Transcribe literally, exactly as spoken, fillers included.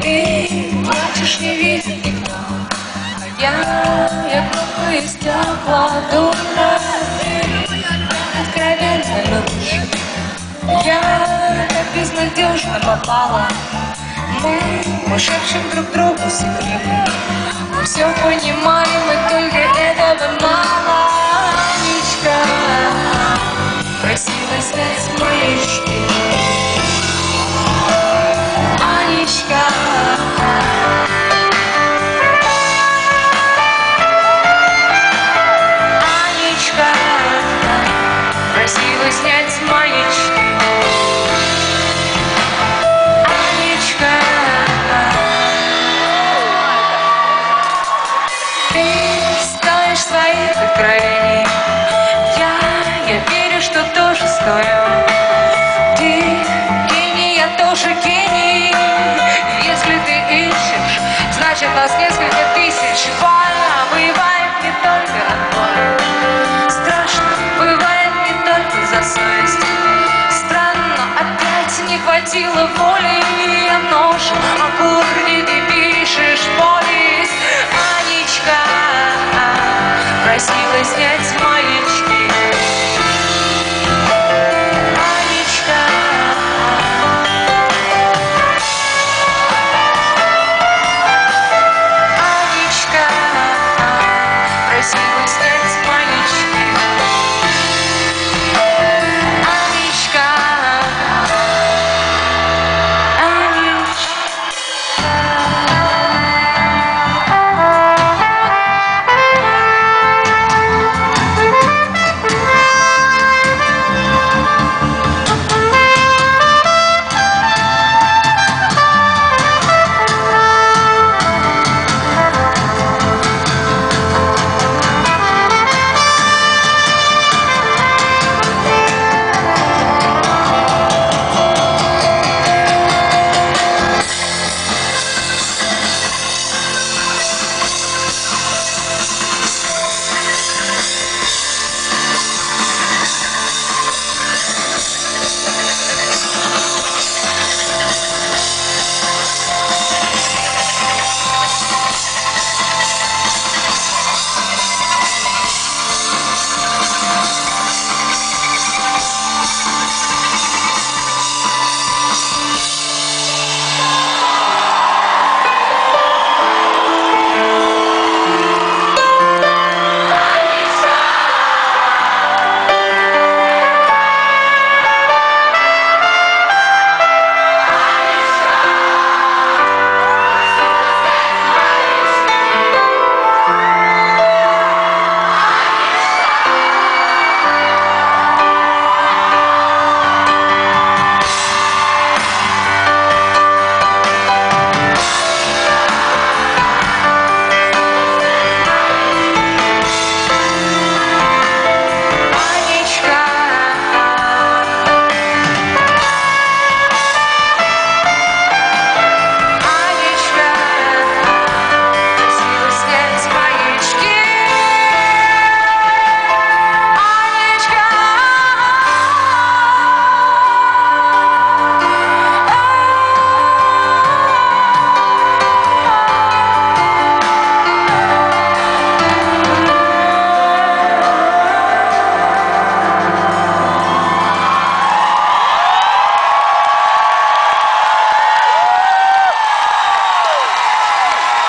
Ты плачешь, не видит никто, а я, я кнопка из стекла, дура. Ты откровенно любишь, я так безнадежно попала. Мы, мы шепчем друг другу секреты, мы все понимаем, и только этого мало. Анечка просила снять маячки. Анечка, Анечка просила снять маячки. Анечка, ты стоишь своих откровений, я, я верю, что тоже стою. Ты гений, я тоже гений. Если ты ищешь, значит нас несколько тысяч. Больно бывает не только от боли, страшно бывает не только за совесть. Странно, опять не хватило воли. Я нож, а корни ты пишешь повесть. Анечка просила снять маячки.